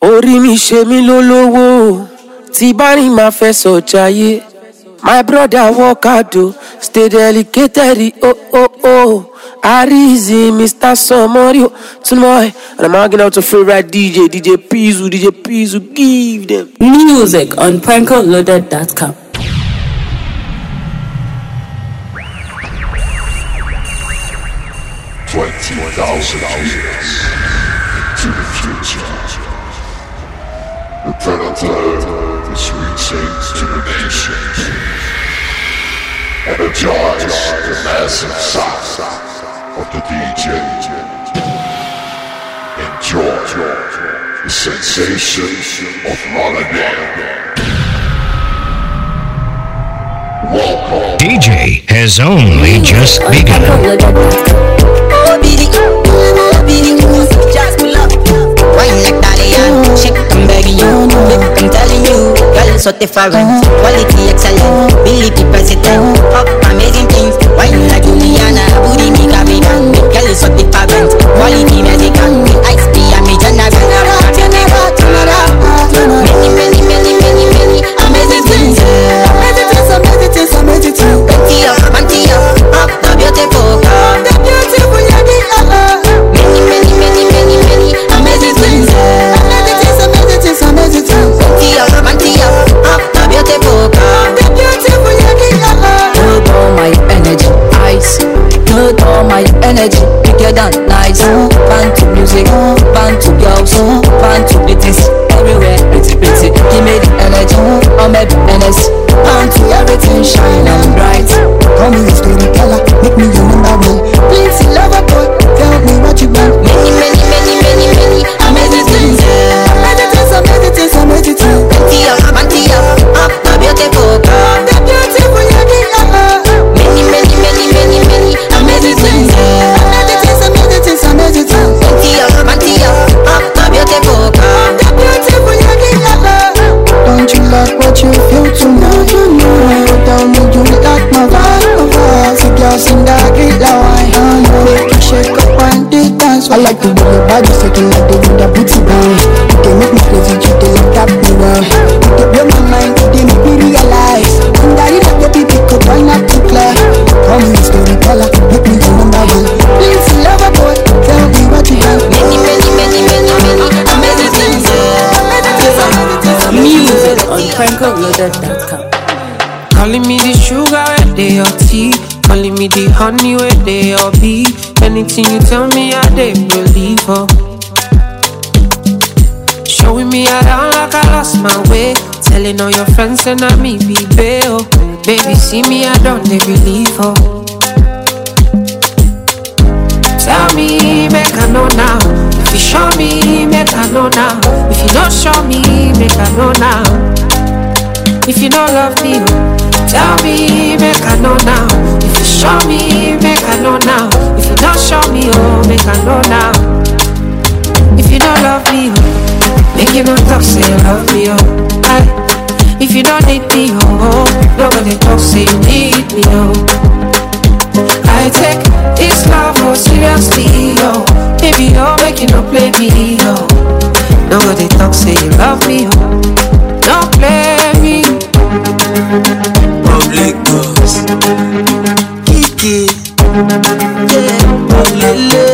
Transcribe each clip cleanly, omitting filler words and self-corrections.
Orí mi ṣe mí lólówó, tí bá ní máa fẹ́ sọ̀jáyé. My brother work hard o, stay dedicated, oh. Arizi, Mr. Somorio, tonight. And I'm hanging out to favorite DJ Pizu, give them music on PrankoLoaded.com. 20,000 years to the future. The predator is reaching to the nations. Energize the massive sound of the DJ. Enjoy the sensation of Rotterdam. Welcome. DJ has only just begun. Just pull up. Wine like Dalian, shake them begging you. Look, I'm telling you, girl so different. Quality excellent, Billy president. Up amazing things. Wine like Juliana, booty me Caribbean. Girl so different, quality Mexican. Ice tea and me general. Many amazing things. Amazing things. Panty up, the beautiful girl. Many amazing things. Amazing things. Panty up, the beautiful girl. Build all my energy, ice. Build all my energy, bigger than nice. Fan to music, fan to girls, fan to bitches. Everywhere, pretty. Give me the energy, I'm a NS. Fan to everything, shine and bright. Call me a storyteller, make me your number one. Please, lover boy, tell me what you want. Many amazing things. Amazing things. Panty up, the beautiful girl. Many amazing things. Amazing things. Panty up, the beautiful girl. Don't you like what you feel tonight? You tell me you like my vibe. See girls in that great line. Make you shake up and dance. I like the way your body shaking like the way that booty bounce. You can make me crazy, you can like that me well. You can blow my mind, you can make me realize. And that you like your baby could turn up to clear. Call me a storyteller, make me your number one. Please, lover boy, tell me what you want. Many amazing things. Music on PrankoLoaded.com. Calling me the sugar where they your tea, calling me the honey where they your bee. Anything you tell me I they believe her. Showing me around like I lost my way, telling all your friends and I me be bail. Baby see me I don't they believe her. Tell me make I know now. If you show me make I know now. If you don't show me make I know now. If you don't love me, tell me, make I know now. If you show me, make I know now. If you don't show me, oh, make I know now. If you don't love me, make you don't talk, say you love me, oh. Aye. If you don't need me, oh, nobody talk, say you need me, oh. I take this love more seriously, oh. Baby, oh, make you don't play me, oh. Nobody talk, say you love me, oh. Don't play me. Public girls, Kiki, yeah, Lele.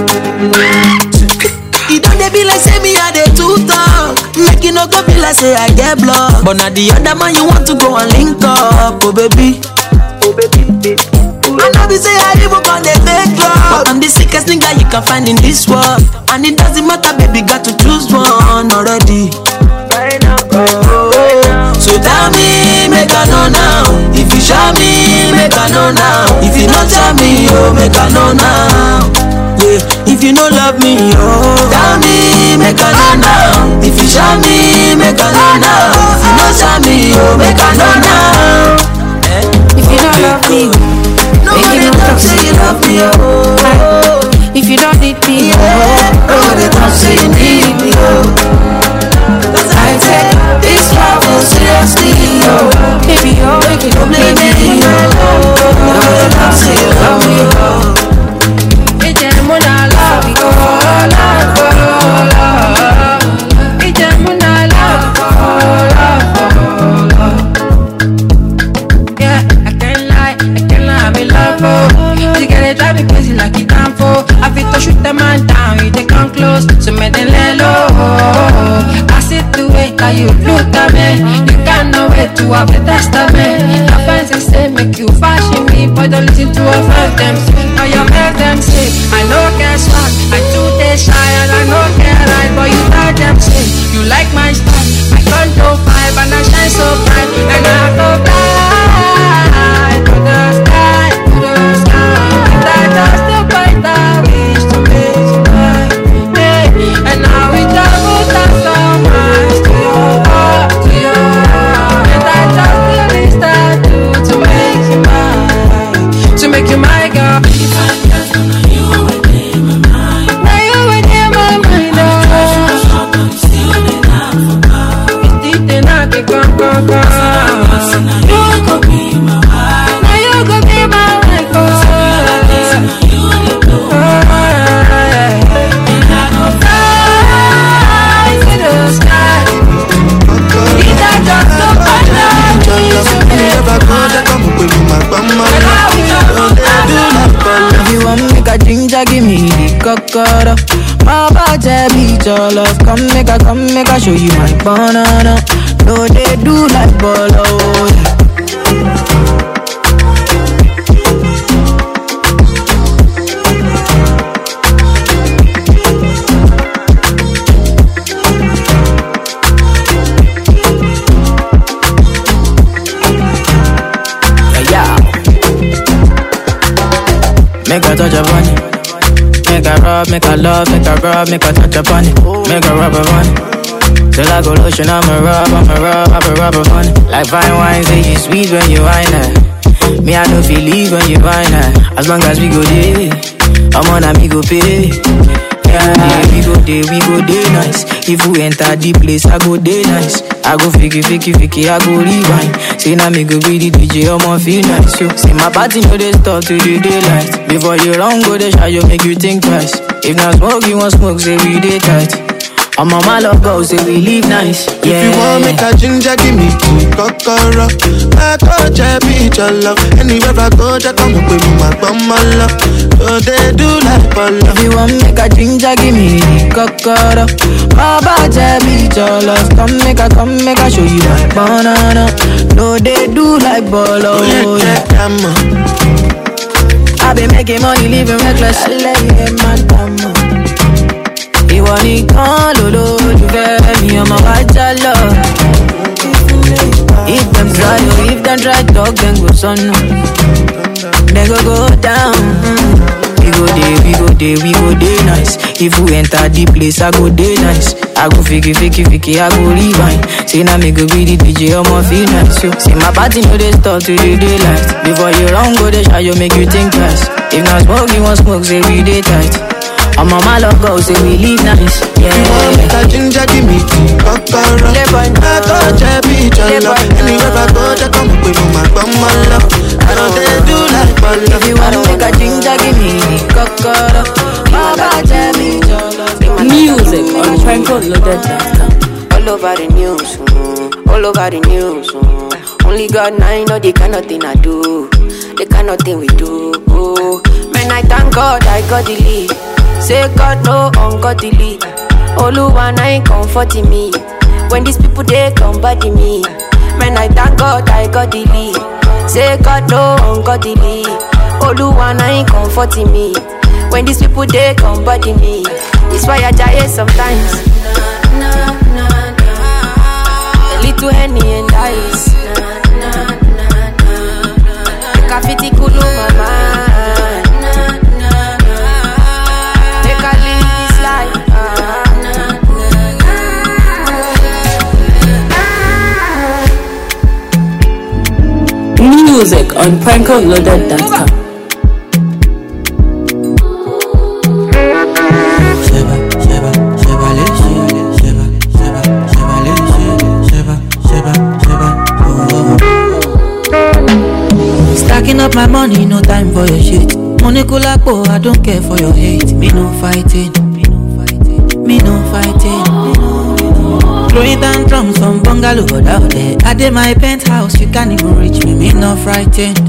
It don't they be like say me I dey too talk. Make you no go be like say I get blocked. But now the other man you want to go and link up, oh baby. I know be say I even on the fake love, but I'm the sickest nigga you can find in this world. And it doesn't matter, baby, got to choose one already. Right now. So tell me, make I know now. If you show me, make I know now. If you not tell me, oh, make I know now. Yeah, if you don't love me, oh, tell me, make I know now. If you show me, make I know now. If you not show me, oh, make I know now. If you don't love me, make you don't talk, say you love me, oh. If you don't need me, oh, nobody talk, say you need me, oh. I take this love seriously, oh. Baby, oh, make you don't play me, oh. Nobody talk, say you love me, oh. It's a mona love, oh, love, oh, love. It's a you are the testament. Your fans they say make you fashion me, but don't listen to a friend them say. Or your friend them say, I know get swag, I do they shy and I know get right, but you tell them say, you like my style, I can't do 5 and I shine so bright, and I go fly to the sky, to the sky. And I just the point I wish to make you mine, yeah. And now we double tap so much to your heart, to your heart. And I just the least I do to make you mine, to make you my girl. If I just know you within my mind, now you within my mind, oh. Still in love for God. It's deep in I think I'm you could be my wife. Now you could be my wife, oh. You the blue, and I go fly to the sky. If I just look at love, if you want make a ginger, give me the cocoa. My body beat your love. Come make a show you my banana. No, they do like bolo. Make a touch upon it. Make a rub, make a love, make a rub, make a touch upon it. Make a rub upon it. Till I go lotion, I'ma rub upon it. Like fine wine, say you sweet when you wine it. Me, I don't feel leave when you wine it. As long as we go there, I'm on a me go pay. Yeah, we go there nice. If we enter the place, I go there nice. I go fiki, I go rewind. Say now me go be the DJ, I'ma feel nice. So, say my party no they stop to the daylight. Before you run, go the shot, you make you think twice. If not smoke, you want smoke, say we day tight. I'm on my love go, say we live nice. Yeah. If you want make a ginger, give me two kokoro. I go check beat your love. Anywhere I go, just come up with my bummer love. So they do like polo. If you want make a ginger, give me the kokoro. My body beat your love. Come make a show you my banana. No, they do like bolo. I been making money, living reckless. Ìwọ nìkan lolólùfẹ́ mi, ọmọ wa jálọ. If them try talk, then go sọnù. Then go down. We go day nice. If we enter the place, I go day nice. I go fiki, I go rewind. Say now me go be the DJ, I'ma feel nice. So, say my party no they stop to the daylight. Before you run, go the shot, you make you think twice. If not smoke, you want smoke, say we day tight. I'm on my love go, say we live nice. Yeah. You want make a ginger, give me two kokoro. I go check beat your love. Anywhere I go, just come up with my bummer love. I know they do like polo. If you wanna make a ginger, give me the kokoro. Baba tell me your love. Music on PrimeCodeLoaded.com. All over the news, all over the news. Only God now know the kind of thing I do, the kind of thing we do. Man, I thank God I got the lead. Say God no ungodly. Oluwa ain't comforting me. When these people they come body me. Man, I thank God I got the lead. Say God no ungodly. Oluwa ain't comforting me. When these people they come body me. It's why I die sometimes. A little Henny and ice. Kafiti kulu mama. Music on PrimeCodeLoaded.com. Stacking up my money, no time for your shit. Money kulapo, I don't care for your hate. Me no fighting. Throwing down drums from bungalow out there. I did my penthouse, you can't even reach me. Me no frightened.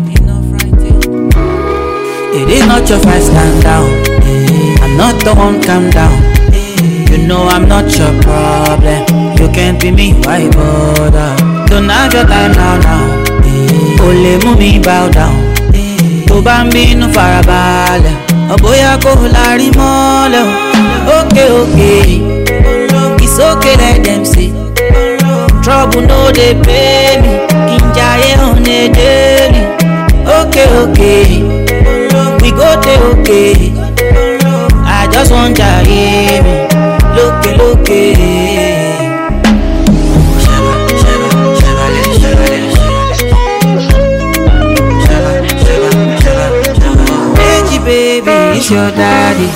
It is not your fight, stand down. I'm not the one, calm down. You know I'm not your problem. You can't be me, why bother? Don't have your time now. Only move me bow down. To bambi no farabale. Oboya ko lari mole. Okay. It's okay, let them say. Trouble no they pay me. Kinjaye on a daily. Okay. We go to okay. I just want to hear me. Look. Baby, it's your daddy.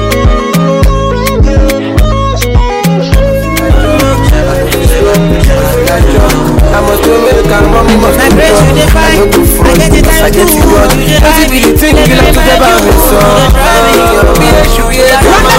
I must do American, mommy must do I get it, I get you good. Every be the thing you like to get by me, so be a shoe, yeah.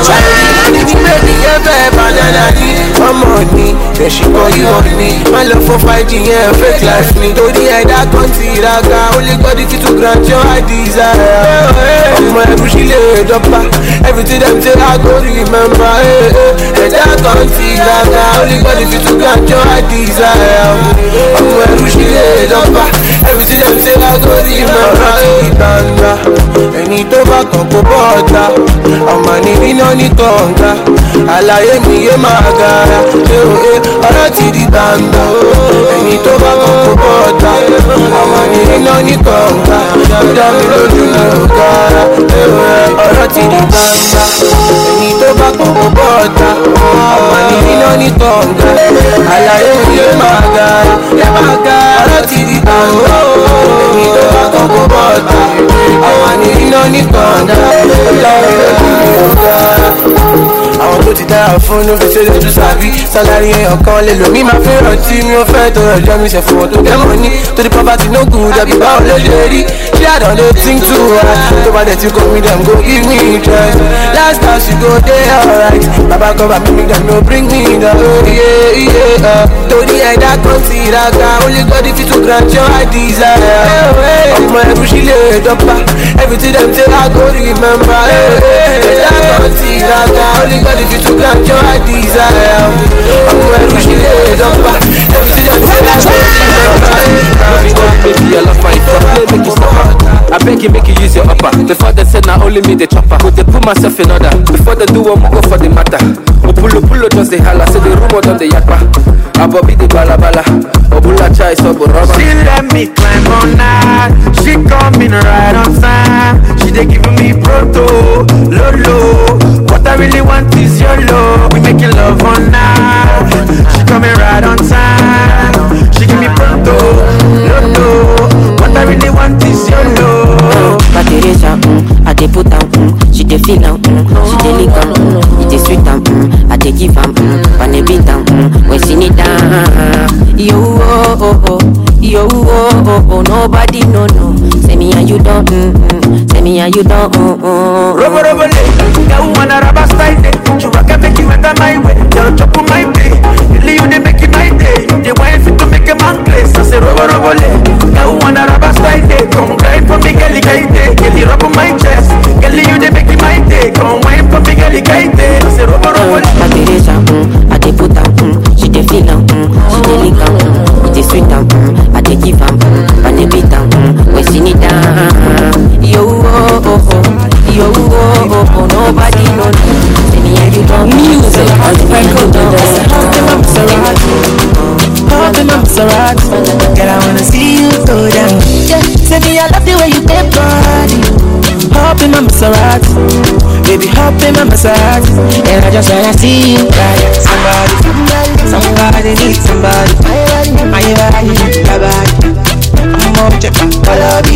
I'm on me, then she call you on me. My love for fighting, yeah, fake life me. To the end, I can't see that guy. Only got it to grant your desire. I'm my bushy laid up. Everything them say, I go remember. And I can't see that guy. Only got it to grant your desire. I'm my bushy laid up. Everything them say, I go remember. Any tobacco go butter. I'm a nigga on the tongue. Alaye mi ye magara, ọ̀rọ̀ ti di gbangba. Ẹni tó bá kọ́kọ́ bọ́ta, àwọn iná ní kọ̀ǹga. Dá mi lójú ní ọ̀gára, ọ̀rọ̀ ti di gbangba. Ẹni tó bá kọ́kọ́ bọ́ta, àwọn iná ní kọ̀ǹga. Alaye mi ye magara, ọ̀rọ̀ ti di gbangba. Ẹni tó bá kọ́kọ́ bọ́ta, àwọn iná ní kọ̀ǹga. Dá mi lójú ní ọ̀gára. Àwọn tó ti dára fún ní fèsì lójú sàbí sálárì èèyàn kan lè lò mí máa fi rántí mi ò fẹ́ tó ọjọ́ mi ṣe fún wọn tó dẹ́mọ̀ ní tó di poverty no good àbí báwo ló ṣe rí ṣé àdán lè think too hard tó bá dẹ̀ tí kò mí dem go give me interest last time she go dey alright baba cover me dem no bring me down torí ẹ̀dá kan ti ìraga only God fit to grant your desire ọmọ ẹ̀rù sí lè dọ́pà everything dem say I go remember ẹ̀dá kan ti ìraga only God if you grant your desire I'm where we should up everything that baby, I love my play, make you stop. I beg you, make you use your upper. Before they say now only me the chopper. Could they put myself in order? Before they do one go for the matter. Pulo just the holla, say the rumor on the yakpa. Abobi the balabala, Obula chai so boroma. She let me climb on night. She coming right on time. She they giving me proto, lolo. What I really want is your love. We making love on night. She coming right on time. She give me proto, lolo. What I really want is your love. Teresa, I dey put am, she dey feel am, she dey lick am, it dey sweet am, I dey give am, when they beat am, when she need am. Yo nobody no. Say me and you don't, say me and you don't. Robo, girl wanna rubber style day. You rock and make you enter my way. Girl chop on my day, really you dey make it my day. They want fit to make a man place. I say robo, girl wanna rubber style day. Come grind for me, girl guide. Girl you rub on my chest, girl you dey make it my day. Come wine for me, girl guide. I say robo. Teresa, I dey put am, she dey feel am, she dey lick am, it dey sweet am, I dey give am, when they beat am, when she need am. Yo, nobody know. Say me and you don't. Music on the record, Hopping up Maserati. Girl, I wanna see you go down. Yeah, say me I love the way you take body. Hopping up Maserati, baby, hopping up Maserati. And I just wanna see you ride. Somebody needs somebody. My body, my body. I'm on check my body.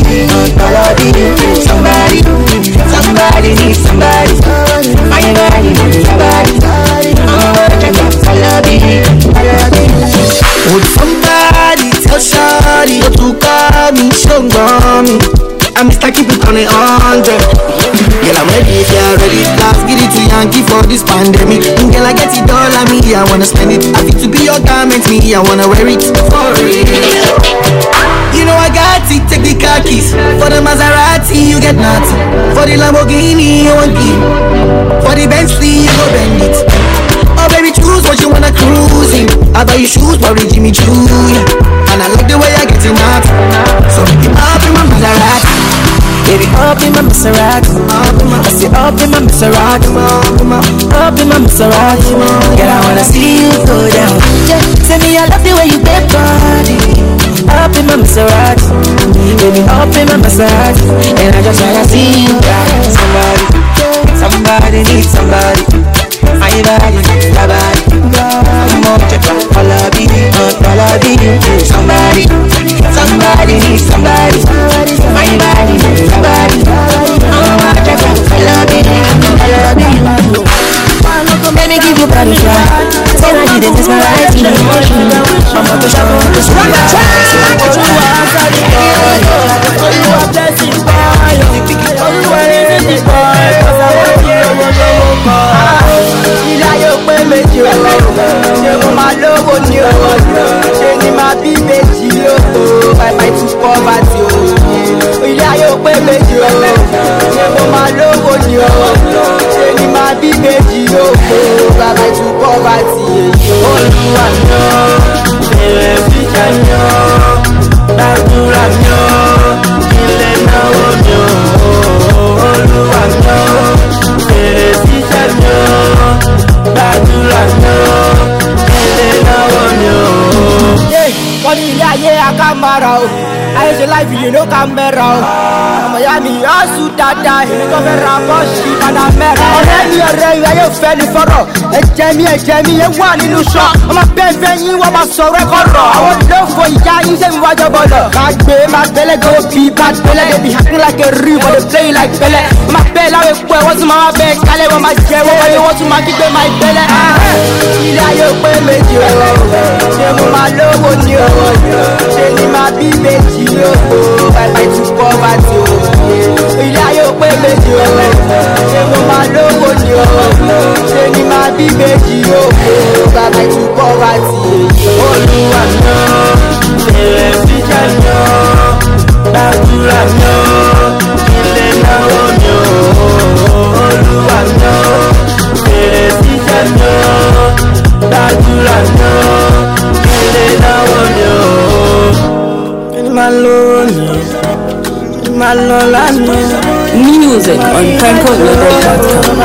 Somebody needs somebody. My body, my body. I'm on check my body. Would somebody tell Shawty to call me, show me? I'm Mr. Keep it on 100. Girl, I'm ready if you're ready. Let's get it to Yankee for this pandemic. Girl, I get it all on me, I wanna spend it. I fit to be your garment, me, I wanna wear it for real. You know I got it, take the car keys. For the Maserati, you get nothing. For the Lamborghini, you want it. For the Bentley, you go bend it. Oh baby, choose what you wanna cruise in. I buy you shoes, probably Jimmy Choo, yeah. And I like the way I get it out. So baby, up in my Maserati. Baby, up in my Maserati. I say up in my Maserati. Up in my Maserati. Girl, I wanna see you go down. Yeah, tell me I love the way you get body. Up in my Maserati. Baby, up in my Maserati. And I just wanna see you down. Somebody needs somebody. My body, my body. Come on, check out all I be. Somebody needs somebody. My body, my body. Come on, check out all I be. Let me give you body fly. Say I need it, it's my right. I'm about to shop on this one. Ilé ayé pé méjì o, ṣé mo máa lówó ni o, ṣé ni máa bí méjì o, bye to poverty o. Ilé ayé pé méjì o, ṣé mo máa lówó ni o, ṣé ni máa bí méjì o, bye to poverty. Olúwa mi o, èrè fíjà mi o, gbàdúrà mi o, ilé náwó mi o. Olúwa mi o, èrè fíjà mi o, gbàdúrà mi o, ilé náwó mi o. Wọ́n ní ilé ayé akámara o, ayé ṣe láìpẹ́ yìí ló ká mẹ́ra o. Ọmọ ìyá mi yóò sùn dáadáa, èmi tó fẹ́ ra bọ́ọ̀ṣì padà mẹ́ra. Ọ̀rẹ́ mi ìwé yóò fẹ́ ní fọ́rọ̀. Ẹ̀jẹ̀ mi yẹn wà nínú ṣọ́. Ọmọ bẹ́ẹ̀ yín wọ́n máa sọ̀rọ̀ ẹ̀kọ́ rọ̀. Àwọn olófo ìyá yín ṣe mi wájọ bọ̀lọ̀. Máa gbé máa bẹ́lẹ̀ go bí bad bẹ́lẹ̀. They be acting like a real but they play like bẹ́lẹ̀. Máa bẹ́ẹ̀ láwọn epo ẹ̀ wọ́n tún máa bẹ́ẹ̀ kálẹ̀ wọ́n máa jẹ́ wọ́n wọlé wọ́n tún máa kígbe máa bẹ́lẹ̀. Ilé ayé pé méjì o, ṣé mo máa lówó ni o, ṣé ni máa bí méjì o, bye to poverty o. Ilé ayé pé méjì o, ṣé mo máa lówó ni o, ṣé ni máa bí méjì o, bye to poverty. Olúwa mi o, èrè fíjà mi o, gbàdúrà mi o, ilé náwó mi o. Olúwa mi o, èrè fíjà mi o, gbàdúrà mi o, ilé náwó mi o. Ẹni máa lówó ni, ẹni máa lọ lánàá. Music on PrankoLoaded.com.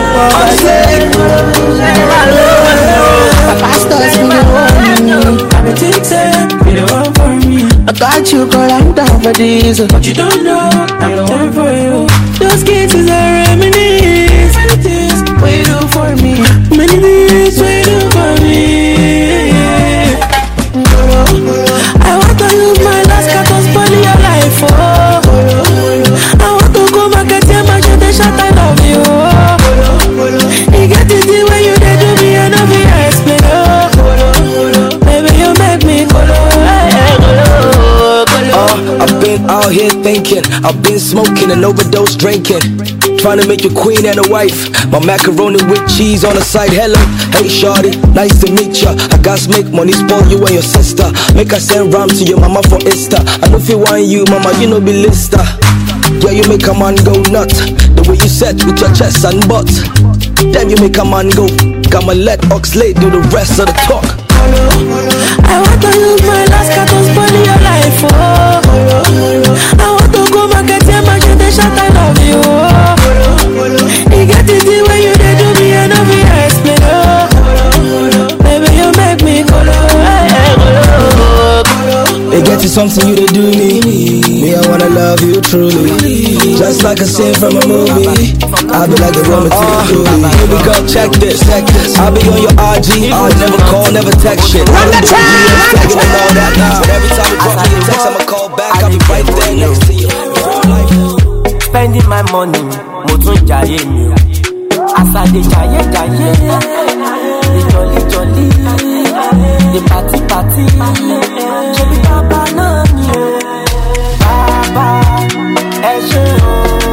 I got you, girl, I'm down for this. But you don't know, I'm down for you. Those kisses are reminisce. Many things waiting for me. Many things waiting for me. I want to use my last cut to spoil your life, oh. I want to go back and tell my shot I love you, oh. You get it the way you did to me and I'll be explain, oh. Baby, you make me I've been out here thinking, I've been smoking and overdose drinking, trying to make you queen and a wife. My macaroni with cheese on the side. Hello, hey shawty, nice to meet ya. I got make money, spoil you and your sister. Make I send ram to your mama for Easter. I don't feel want you, mama, you know be lister. Yeah, you make a man go nuts. The way you set with your chest and butt. Then you make a man go. I'ma let Oxlade do the rest of the talk. I want to use my last cut to spoil your life, oh. I want to go back and tell my shot I love you, oh. You get it the way you did to me and I'll be explain, oh. Baby, you make me They get you something you to do me. I wanna love you truly. Just like a scene from a movie. I'll be like the woman to the movie. Here we go, check this. I'll be on your RG. I'll never call, never text shit. Run the track! But every time you drop me a text, I'ma call back. I'll be right there next to you. Spending my money, motun jaye mi. As I dey jaye, the jolly, the party. Shebi baba na ni o, baba ẹ ṣé o.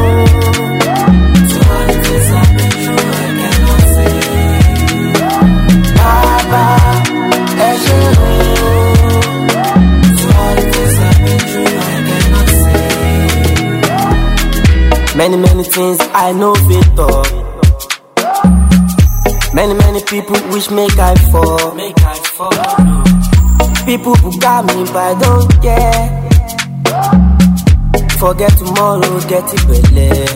Baba ẹ ṣé o. Many things I know fit talk. Many people wish make I fall. People who got me but I don't care. Forget tomorrow, get it better.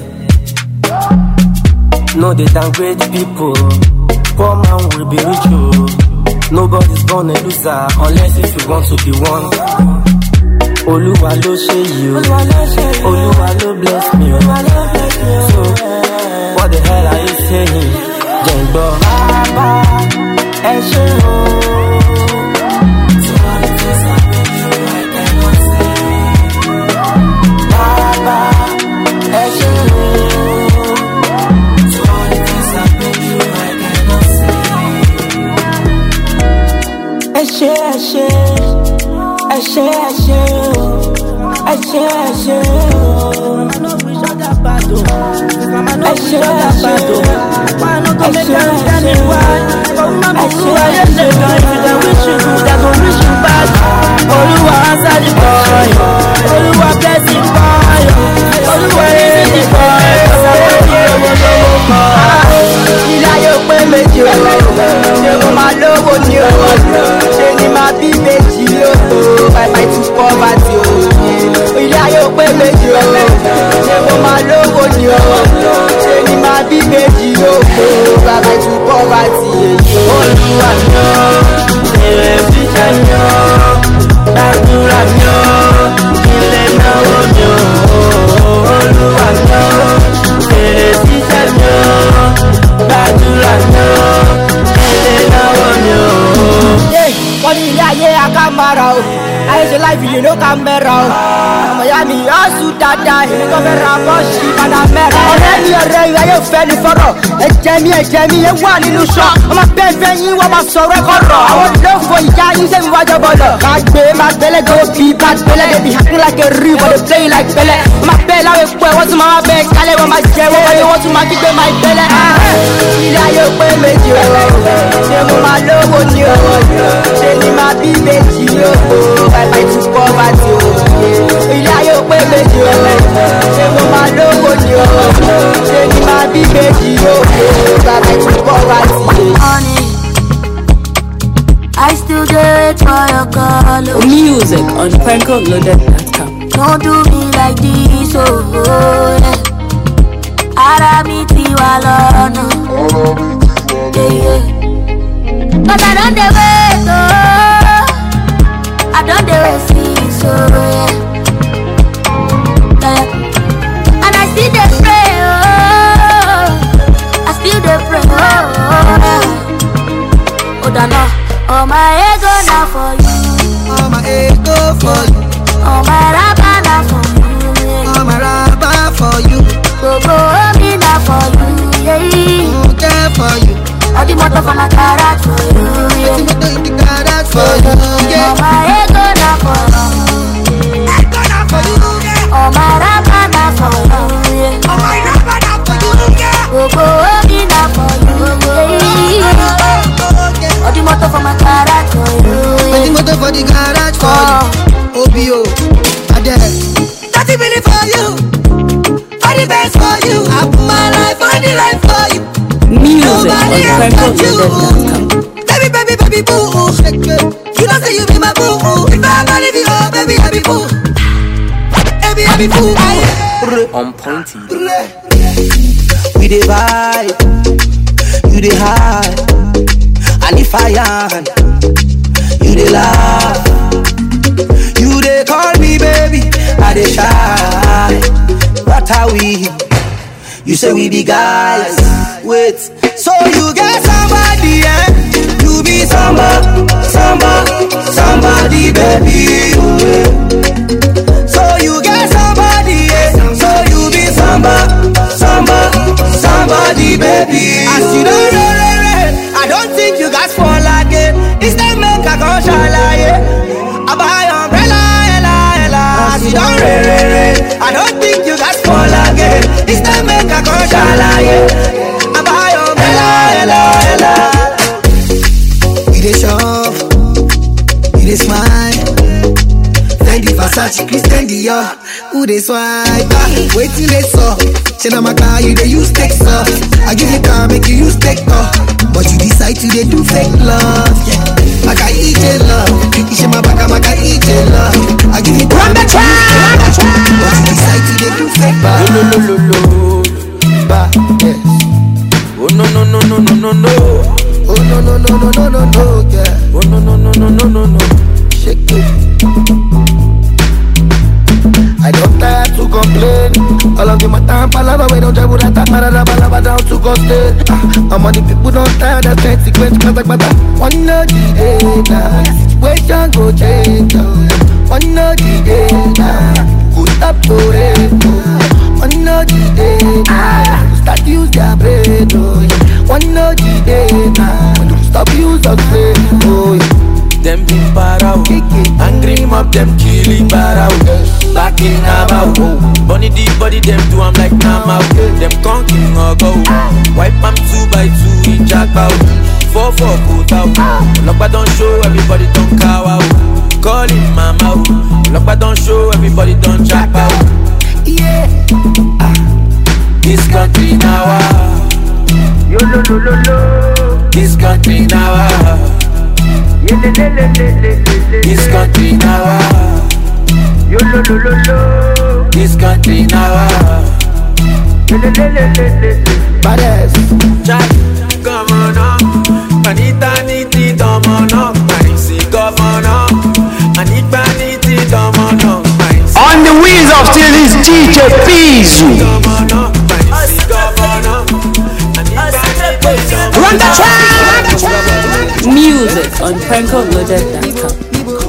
No, they downgrade people. Poor man will be rich. Nobody's born a loser unless if you want to be one. Oluwa lo ṣe yìí o, Oluwa lo bless me o. So, what the hell are you saying? Jẹ̀ngbọ́ bàbá ẹ ṣé o. Bàbá ẹ ṣé o. Ẹ ṣé ẹ ṣé. I share, bye bye to poverty, oh. Ilé ayé ò pé méjì o. Ṣé mo máa lówó ni o? Ṣé ni máa bí méjì o? Bye bye to poverty, èyí. Olúwa mi o, èrè fíṣẹ́ mi o, gbàdúrà mi o, ilé náwó mi o. Olúwa mi o, èrè fíṣẹ́ mi o, gbàdúrà mi o, ilé náwó mi o. Wọ́n ní ilé ayé akámara o. I say life you know camera o. Miami asu dada, èmi kò fẹ́ ra bọ́ọ̀sì Panamera. Ọ̀rẹ́ mi ìwé yóò fẹ́ ní fọ́rọ̀. Ẹ̀jẹ̀ mi yẹn wà nínú ṣọ́. Ọmọ bẹ́ẹ̀ yín wọ́n máa sọ̀rọ̀ ẹ̀kọ́ rọ̀. Àwọn olófò ìjà yín sẹ́mi wájọ́ bọ̀dọ̀. Máa gbẹ́lẹ̀ go bí bá gbẹ́lẹ̀ they be acting like a real but they play like bẹ́lẹ̀. Ọmọ bẹ́ẹ̀ láwọn epo ẹ̀ wọ́n tún máa bẹ́ẹ̀ kálẹ̀ wọ́n máa jẹ wọ́n tún máa kígbe máa gbẹ́lẹ̀. Ilé ayé ò pé méjì o. Ṣé mo máa lówó ni o? Ṣé ni máa bí méjì o? Bye bye to poverty, oh. Ilé ayé ò pé méjì o. Ṣé mo máa lówó ni o? Ṣé ni máa bí méjì o? Bye bye to poverty. Honey, I still wait for your call. Music on PrankoLoaded.com. Don't do me like this, oh yeah. Ara mi ti wà lọ́nà. Yeah. But I don't dey wait, oh. I don't dey see so yeah. And I still dey pray, oh. I still dey pray, oh yeah. Oh Dana, all my ego now for you. All my ego for you. All my rapa now for you, yeah. All my rapa for you. Go me now for you, yeah. Okay for you. All the motor for my garage for you, yeah. All the motor in the garage for you, yeah. All my ego now for you. Ego now for you, yeah. All my rapa now for you, yeah. All my rapa now for you, yeah. Go me now for you, yeah. All the motor for my garage for you, yeah. All the motor for the garage for you. OBO, Adele. 30 million for you. All the best for you. I put my life on the line for you. Music on PrankoLoaded.com. Baby, boo. You don't say you be my boo. If I'm not leave you, oh, baby, I be boo. Baby, I be boo. On pointy. We dey vibe, you dey high. And if I am, you dey laugh. You dey call me baby, I dey shy. What are we? You say we be guys. Wait, so you get somebody, eh? You be somebody, baby. So you get somebody, eh? So you be somebody, baby. As you don't know, I don't think you guys fall again. This time make a go shalaye. I buy umbrella, ella. As you don't know, I don't think you guys fall again. This time make a go shalaye. I buy umbrella, ella. You dey shop, you dey smile. Fendi, Versace, Christian Dior. Who dey swipe? Wait till they saw. Say na my car, you dey use text off. I give you car, make you use take off. but you decide to dey do fake love. Maka ije love, Ishema baka maka ije love. I give you one but you decide to dey do fake love. Yes. Oh no no no no no no no. Oh no no no no no no no, yeah. Oh no no no no no no no. Shake it. I don't tire to complain. All of you my time palava we don't travel that marada balaba down to coast. I'm on the people don't tire that consequence kata. One no the day now, situation go change. One no the day now, good up to it. One no the day now, start use their brain. One no the day now, stop use of brain. Them be parao, angry mob them killing parao. Back in Nabao, bunny deep body them do I'm like Namao. Them conking or go, wipe them 2x2 in jackpot. 4-4 put out, Lokba don't show everybody don't cow out. Call him mama, Lokba don't show everybody don't jack out. Yeah, this country now, yo lo lo lo lo. This country now. This country now, yo lo lo lo lo. This country now, badass. Jack, come on up, Anita niti domono, Marisi governor, Anita niti domono, on the wheels of steel is DJ Pizu. Run the track. Music on PrankoLoaded.com.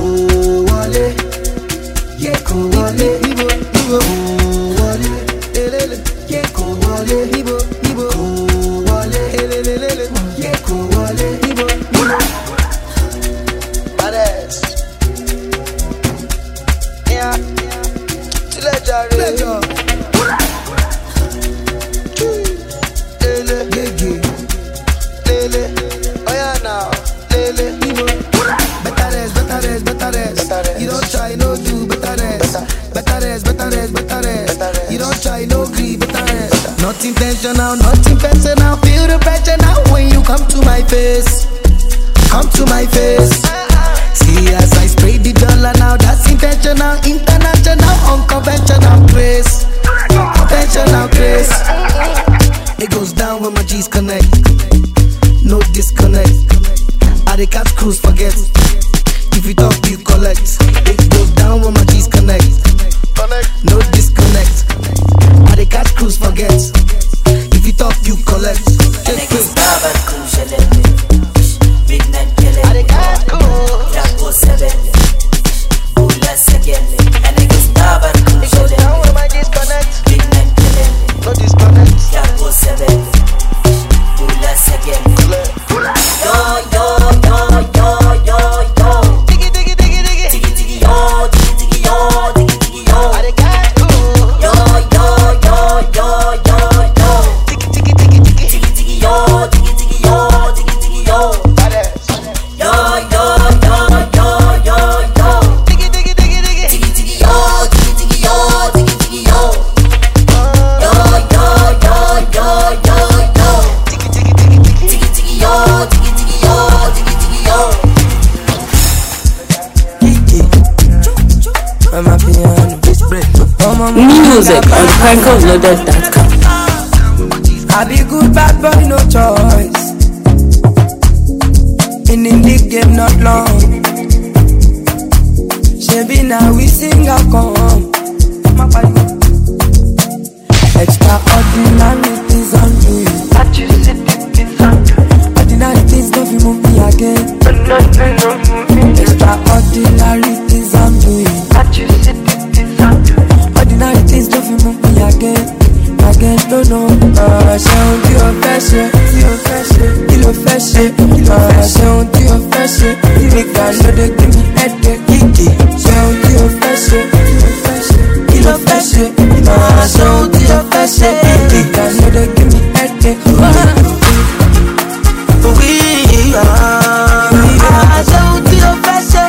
Nothing personal, feel the pressure now when you come to my face. Come to my face. See as I spray the dollar now, that's intentional, international, unconventional grace. Conventional grace. It goes down when my G's connect. No disconnect. I the catch cruise forget. If you talk, you collect. It goes down when my G's connect. No disconnect. I the catch cruise forget. If you talk, you collect. Music on PrankoLoaded.com. I be good bad boy, no choice. In the game not long. Shabby now we sing a come. Extraordinary things on you. Ordinary things don't you move me again. Extraordinary things I'm doing. Ordinary things don't you move me again. Don't know. Ṣé ohun tí o fẹ́ ṣe, tí o fẹ́ ṣe, kí ló fẹ́ ṣe, kí ló fẹ́ ṣe. Ṣé ohun tí o fẹ́ ṣe, nígbà lóde kí mi ẹ̀dẹ̀ kíkì. Ṣé ohun tí o fẹ́ ṣe, tí o fẹ́ ṣe, kí ló fẹ́ ṣe. Ṣé ohun tí o fẹ́ ṣe, nígbà lóde kí mi ẹ̀dẹ̀ kíkì. Ṣé ohun tí o fẹ́ ṣe.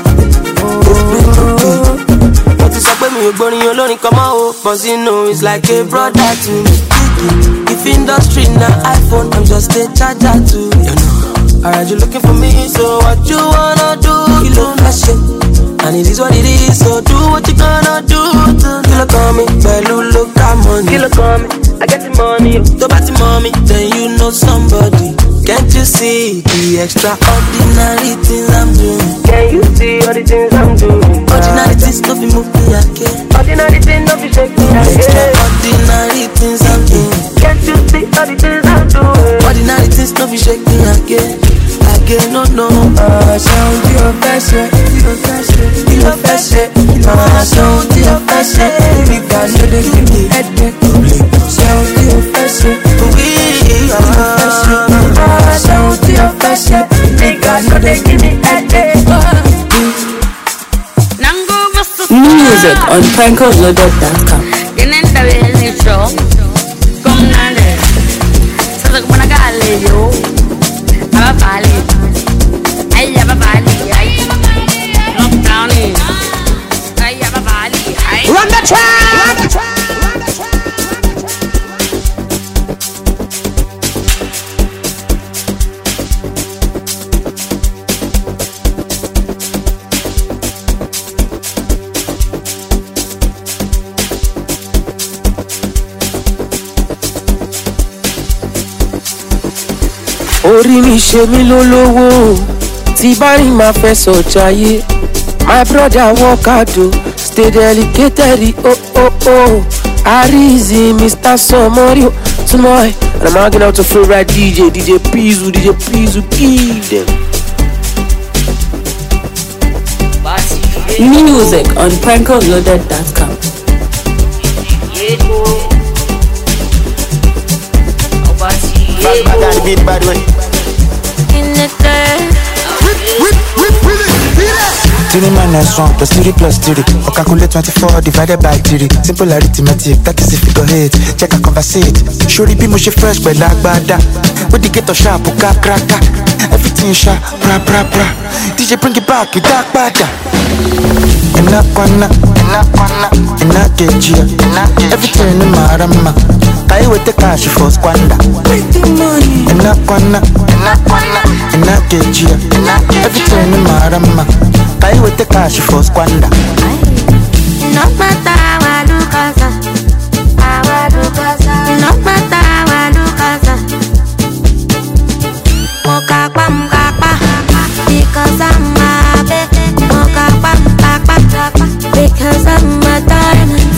Mo ti sọ pé mi ò gbórin olórin kan mọ́ o, but you know it's like a brother to me. If industry na iPhone, I'm just a charger too. You know. Alright, you looking for me, so what you wanna do? You look flashy, and it is what it is. So do what you gonna do. You look on me, Belu look at money. You look on me, I get the money. Go back to mommy, then you know somebody. Can't you see the extraordinary things I'm doing? Can you see all the things I'm doing? Ordinary things no be move me again. Ordinary things no be shake me again. Extraordinary things I'm doing. Can't you see all the things I'm doing? Ordinary things no be shake me again. Again, no, no. Sound your best, your best, sound your best, big guys, so they give me headache. Sound your best, sound your best, big guys, so they give me headache. Music on PrankoLoaded.com. Run the track! Orí mi ṣe mí lólówó, tí bá rí máa fẹ́ sọ̀jáyé. My brother work hard to stay dedicated, oh oh oh. Arizi, Mr. Somorio, tonight. And I'm hanging out to favorite DJ Pizu, give them. Music on PrankoLoaded.com. Fast the beat, by the way. In the third. Three minus 1 plus 3 plus 3. Or calculate 24 divided by 3. Simple arithmetic, that is a figure 8. Check a conversate. Surely be mushy fresh, but like bada. With the ghetto sharp, crack. Everything sharp, bra. DJ bring it back, you dark bada. Inakwana, inakeji. Everything in my rama. I with the cash for squander. Inakwana, inakeji. Everything in my rama. I with the cash for squander. No matter how look at no matter how look at because I'm a baby. Because I'm a diamond.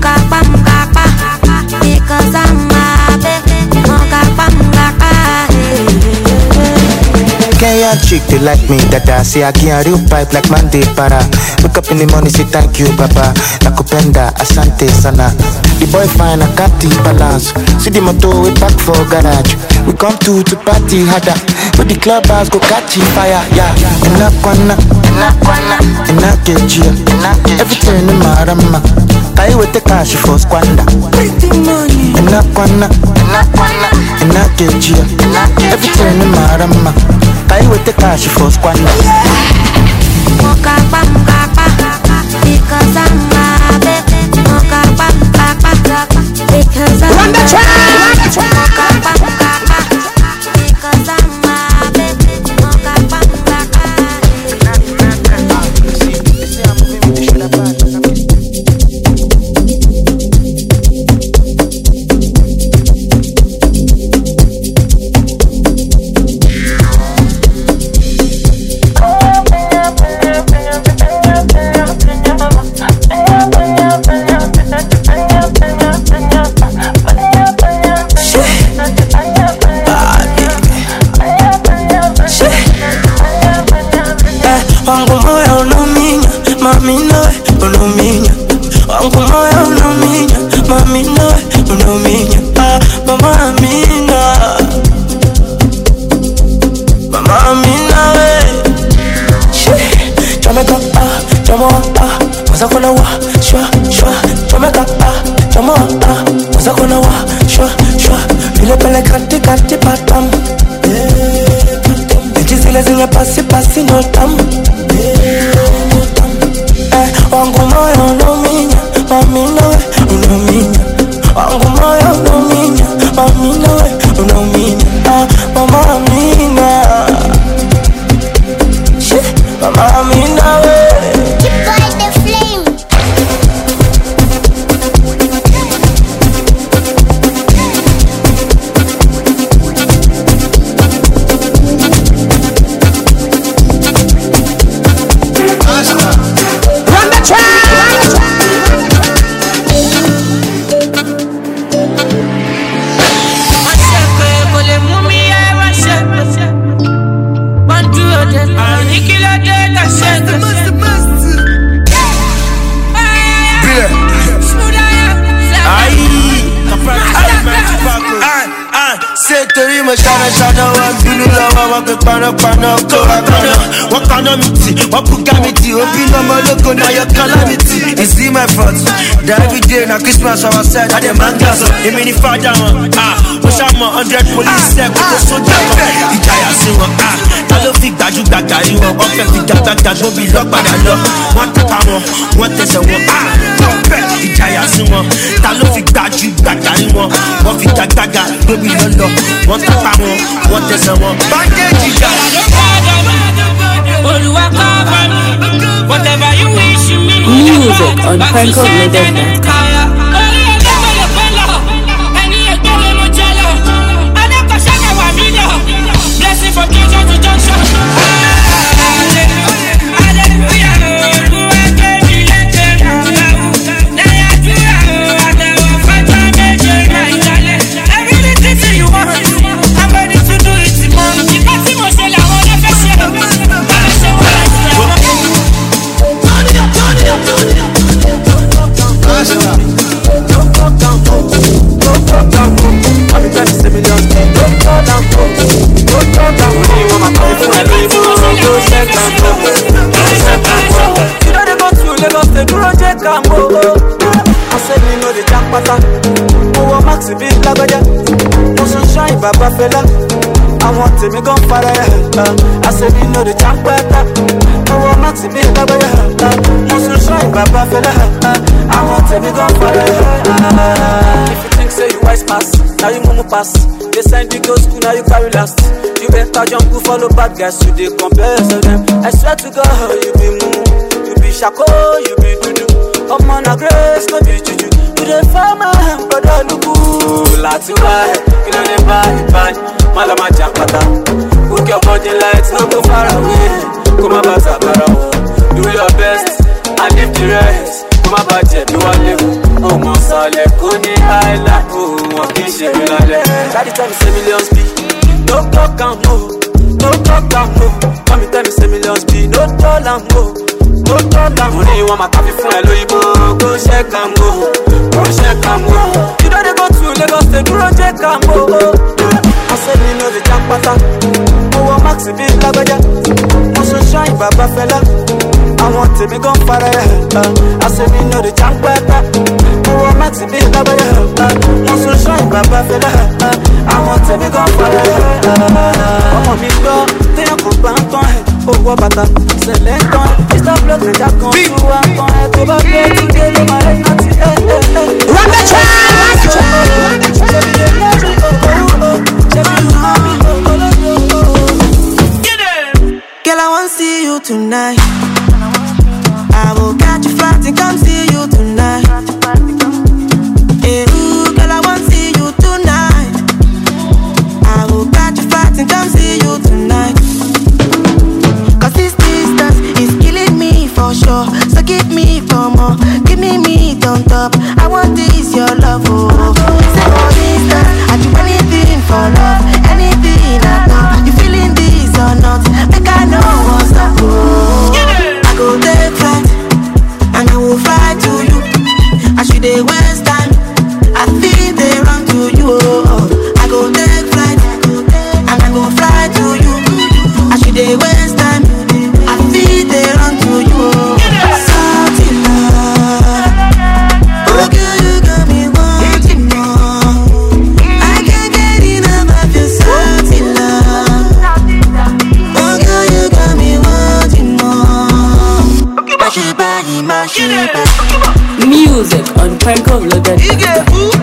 Because I'm a baby. Kenyan chick, they like me, dada. Say I get a real pipe like Monday para. Wake up in the morning, say thank you, baba. Nakupenda, asante sana. The boy fine, I got the balance. See the motor, we back for garage. We come to party harder. With the clubhouse, go catch fire, yeah. Inakwana, inakeji. Everything in my rama. I with the cash for squander. Inakwana, inakeji. Everything in my rama. I with the cash for squander. Because I'm a baby. Because I'm run the track! Because I'm a baby. Pasi no tam. Wangu moyo no minya, mami nawe unominya. Wangu moyo no minya, mami nawe unominya. Mama Amina. Mama, me now. Keep light the flame. Run the track. Say torí mo ṣáná wọn bínú lọ́wọ́ wọn pé panápaná kó wa kaná. Wọ́n kaná mi tì, wọ́n bùkà mi tì, òbí lọ́mọ ológo náà yọ calamity. Is it my fault? That every day na Christmas our side, I dey man gas up. Èmi ni fada wọn, mo ṣàmọ̀ 100 police ẹ̀ kó tó sójà wọn. Ìjayà sí wọn, ta ló fi gbajúgbajà rí wọn? Wọ́n fẹ́ fi gbàgbàgbà gbóbi lọ́padà lọ. Wọ́n tàpá wọn, wọ́n tẹsẹ̀ wọn, wọ́n fẹ́ ìjayà sí wọn. Ta ló fi gbajúgbajà rí wọn? Wọ́n fi gbàgbàgbà gbóbi lọ́lọ́. Wọ́n tàpá wọn, wọ́n tẹsẹ̀ wọn. Bandage ìjà. Whatever you wish me. Music on PrankoLoaded.com. Blessing from junction to junction. Everything you want, I'm ready to do it tomorrow. Baba fella, I want to make on fire. I said, you know the jump better. I want to be Baba. Muslim shine, Baba fella. I want to make on fire. If you think say you wise pass, now you mumu pass. They send you go school, now you carry last. You better jump to follow bad guys, you they compare to them. I swear to God, you be mumu, you be shako, you be dudu. I'm on a grace, no be juju. You the farmer, brother, look cool. Let's ride, you know they buy. Malama Jakarta. Cook your body lights, not go far away. Come on, Batabara. Do your best and live the rest. Come on, budget, do a little. Oh, Monsale, Kuni Island. Oh, what can she be like that? Daddy tell me say millions be. No talk and no. No talk and no. Mommy tell me say millions be. No talk and no. No talk and no. Only want my coffee from Eloibo. Go check and go. Go check and go. You know they go to Lagos, they do not check and go. I said you know the jump pattern. Oh, Maxi be Lagaja. Muslim shine, Baba fella. I want to be gone fire. I said you know the jump pattern. Oh, Maxi be Lagaja. Muslim shine, Baba fella. I want to be gone fire. Oh, me go, they are compound. Oh, what butter, select on. It's the blood that I come to work on. I go back there to get my head. Run the track! Girl, I want to see you tonight. I will catch you flight and come see you tonight. Hey, ooh, girl, I want to see you tonight. I will catch you flight and come see you tonight. Cause this distance is killing me for sure. So give me for more. Give me meat on top. I want this, your love, oh. Say for distance, I do anything for love. Anything I know. You feeling this or not? Make I know what's up, oh. I go take flight and I will fly to you. I should they waste time. I feel they run to you, oh. I go take flight and I go fly to you. I should they waste time. I feel they run to you, oh. Something love. Oh girl, you got me wanting more. I can't get enough of your something love. Oh girl, you got me wanting more. Music on PrankoLoaded.com.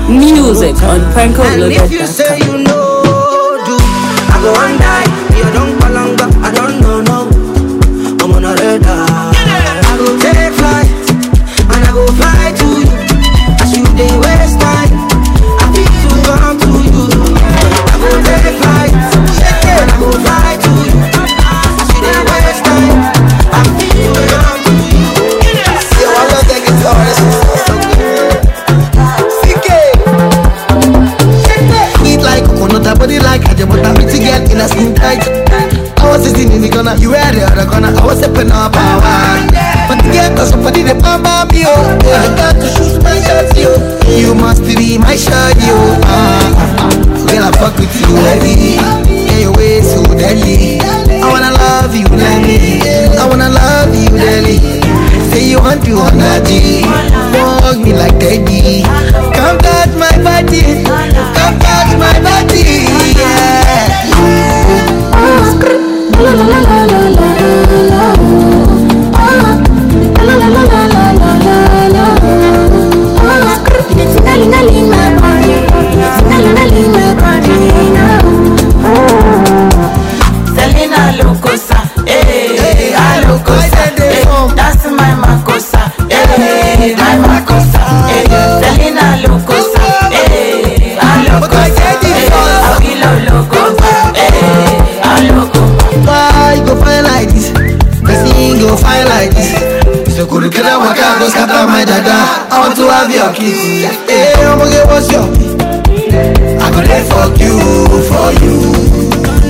Music on PrankoLoaded.com. And if you say you know, do I go and die? You don't belong, I don't know, no. I'm on a radar. I go take flight, and I go fly to you. As you dey waste time, I feel to come to you. I go take flight, and I go fly to you. As you dey waste time, I feel to come to you. Yo, I love that guitar, this is so good. Sweet like coconut, body like hajamota. Pretty girl in a skin tight. I was sitting in the corner, you were the other corner. I was stepping up power. But the girl got somebody that mama me, oh. I got to shoot my shot, yo. You must be my shot, yo. Girl, I fuck with you, heavy. Yeah, your way so deadly. I wanna love you, Lenny. I wanna love you, Lenny. Say you want to honor me. Hug me like Teddy. Come touch my body. Come touch my body. Yeah. La la la la la la la. La la la la la la la la. It's nali my body. It's nali my body. Selena Locosa, eh, Alocosa, eh, that's my Macosa, eh, my Macosa, eh, Selena Locosa, eh, Alocosa, eh, Avilo Locosa, eh, Aloco. Why go fine like this? The thing go fine like this. So could you get a waka go scatter my dada? I want to have your kiss. Hey, I'm gonna get what's your I go there fuck you, for you.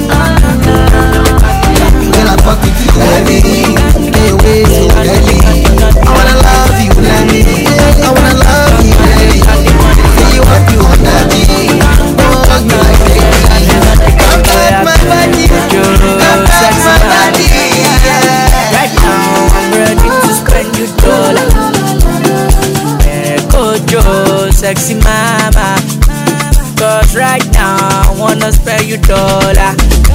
Girl, I fuck with you, Lenny. Hey, way so deadly. I wanna love you, Lenny. I wanna love you, Lenny. Say you want you on that G. Hug me like that. Come touch my body. Come touch my body. Right now I'm ready to spend your dollar. Kojo, sexy mama. Cause right now I wanna spend your dollar.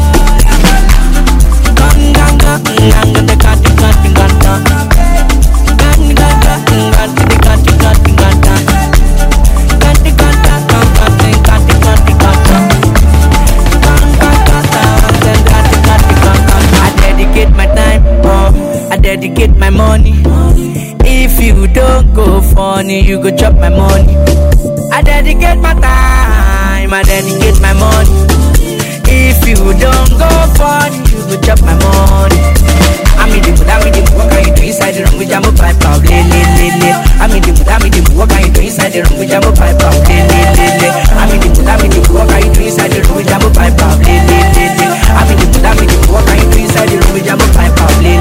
I dedicate my time, I dedicate my money. If you don't go funny, you go chop my money. I dedicate my time, I dedicate my money. If you don't go funny, you go chop my money. I'm in the mood, what can you do inside the room with jam pipe out, le. I'm in the mood, what can you do inside the room with jam pipe out, le. I'm in the mood, what can you do inside the room with jam pipe out, le. I'm in the mood, what can you do inside the room with jam pipe out, le.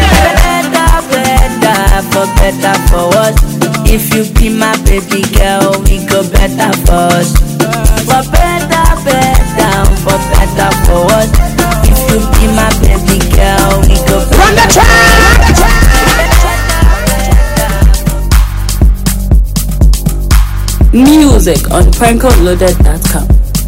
Better for us. If you be my baby girl, we go better for us. For better for us. If you be my baby girl, we go better. Run the track! Music on PrankoLoaded.com.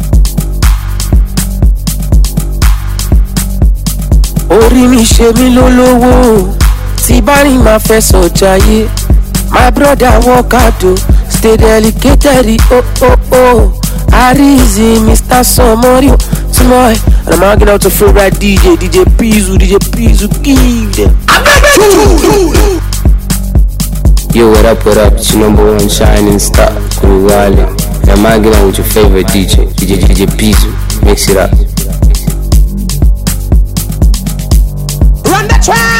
Orí mi ṣe mí lólówó. Tí bá rìn máa fẹ́ sọ̀jà yé. My brother work hard o, stay dedicated, oh. Arizi, Mr. Somorio, tomorrow. And I'm hanging out to favorite DJ Pizu, give them. Yo, what up, it's your number one shining star, Kuruwale. And I'm hanging out with your favorite DJ Pizu, mix it up. Run the track!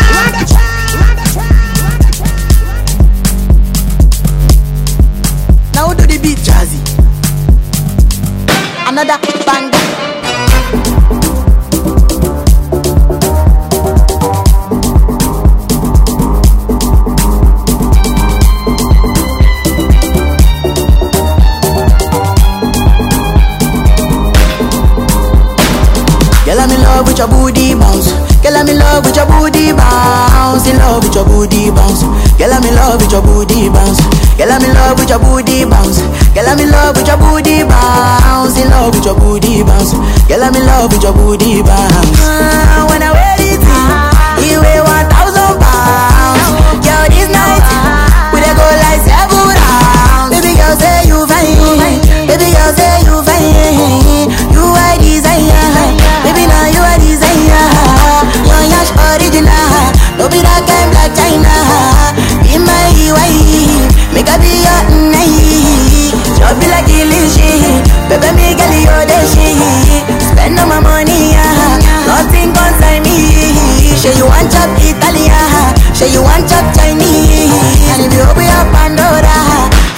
Now do the beat, Jazzy. Another bang. Girl, I'm in love with your booty bounce. Girl, I'm in love with your booty bounce. In love with your booty bounce. Girl, I'm in love with your booty bounce. Girl, I'm in love with your booty bounce. Girl, I'm in love with your booty bounce. In love with your booty bounce. Girl, I'm in love with your booty bounce. When I wear it, you weigh 1,000 pounds. Girl, this night we dey go like 7 rounds. Baby girl, say you fine.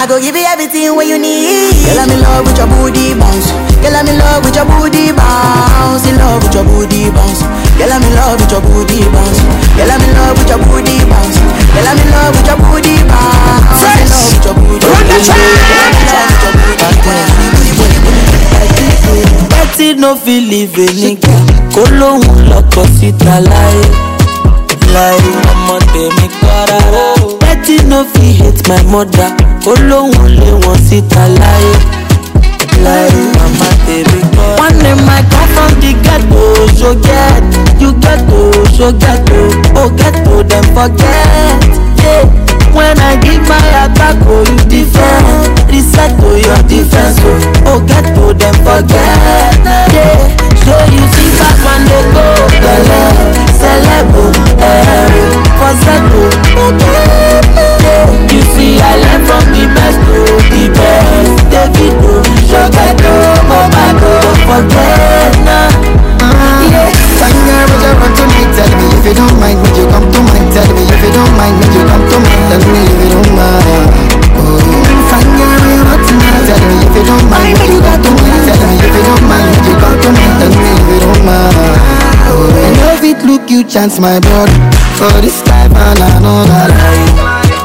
I go give you everything what you need. Girl, I'm in love with your booty bounce. Girl, I'm in love with your booty bounce. In love with your booty bounce. Girl, I'm in love with your booty bounce. Girl, I'm in love with your booty bounce. Girl, I'm in love with your booty bounce. In love with your booty bounce. Betty no feel live a nigga. Kolo lọkọ síta láyé. Láyé ọmọ tèmi kọ́ra. Betty no feel hate my mother. Kolo lé wọn síta láyé. Láyé ọmọ tèmi kọ́ra. One day my come from the ghetto, so get. You ghetto, so ghetto. Oh ghetto, then forget. Yeah. When I give my attack, oh you defend. Reset to your defense, oh ghetto, then forget. Yeah. So you see back when they go, celebo, for Zeto. You see I learn from the best to the best. Davido, Shogato, Mobago, don't forget now. Fine girl, would you run to me? Tell me if you don't mind, would you come to mind? Tell me if you don't mind, would you come to mind? Tell me if you don't mind. Fine girl, would you run to me? Tell me if you don't mind, would you come to mind? Tell me if you don't mind, would you come to mind? Tell me if you don't mind. I love it, look you chance my blood for this life and another life.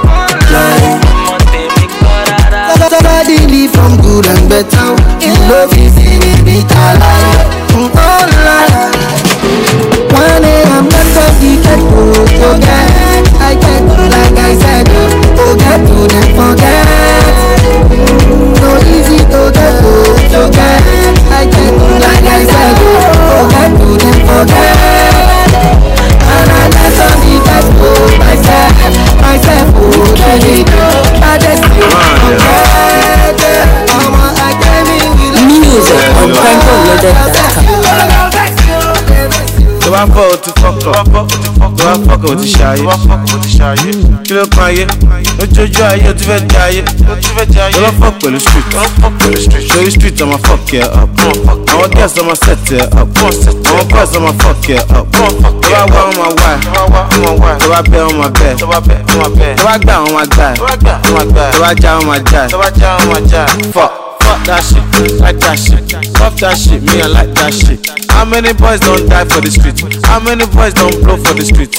Somebody live from good and better. In love is in it, be alive. All life. One day I'm not of the ghetto, so get. I can't do like I said, oh get to them forget. No easy to get to, so get. I can't do like I said, oh get to them forget. And I let on the ghetto, myself, oh get it, I just feel forget. I came in with music on PrimeCodeLoaded.com. tó bá fọ́ o ti fọ́kọ̀ tó bá fọ́kọ̀ o ti ṣayé kí ló kan ayé lójoojú ayé o ti fẹ́ di ayé tó bá fọ́ pẹ̀lú street lórí street ọmọ fuck ẹ up àwọn girls ọmọ set ẹ up àwọn boys ọmọ fuck ẹ up tó bá wá ọmọ wá tó bá bẹ́ ọmọ bẹ́ tó bá gbà ọmọ gbà tó bá já ọmọ já fuck that shit, like that shit. Fuck that shit, me I like that shit. How many boys don't die for the street? How many boys don't blow for the street?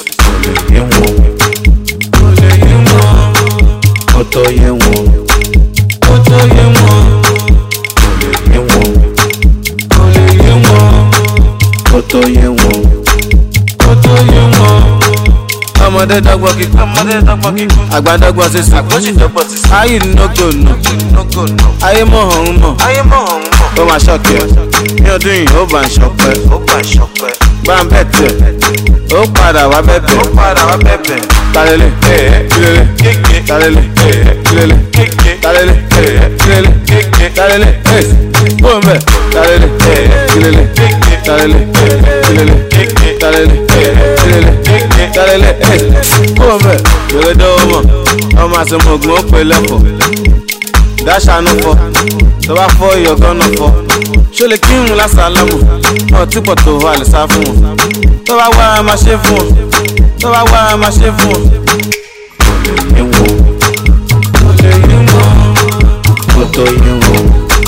ọmọdé dọ́gbọ́n kíkún àgbà dọ́gbọ́n sísè ayé nógónó ayé mọ̀hún mọ̀ ó máa ṣọ̀kẹ́ ní ọdún yìí ó bá ń ṣọpẹ́ bá ń bẹ̀tẹ̀ ó padà wá bẹ̀bẹ̀ talele kílele talele kílele talele kílele talele bóńbẹ̀ talele kílele talele kílele talele kílele talele bóńbẹ̀ gbẹ̀rẹ̀ dọ́wọ́ mọ̀ ọmọ àtẹmọ̀gbọ̀n ó pè lẹ́fọ̀ dáṣánú fọ tó bá fọ ìyọ̀gán náà fọ ṣó lè kí n lásàlámù náà tí pọ̀ tó wà lè sá fún wọn tó bá wá a máa ṣe fún wọn tó bá wá a máa ṣe fún wọn. Kótó yé wọn.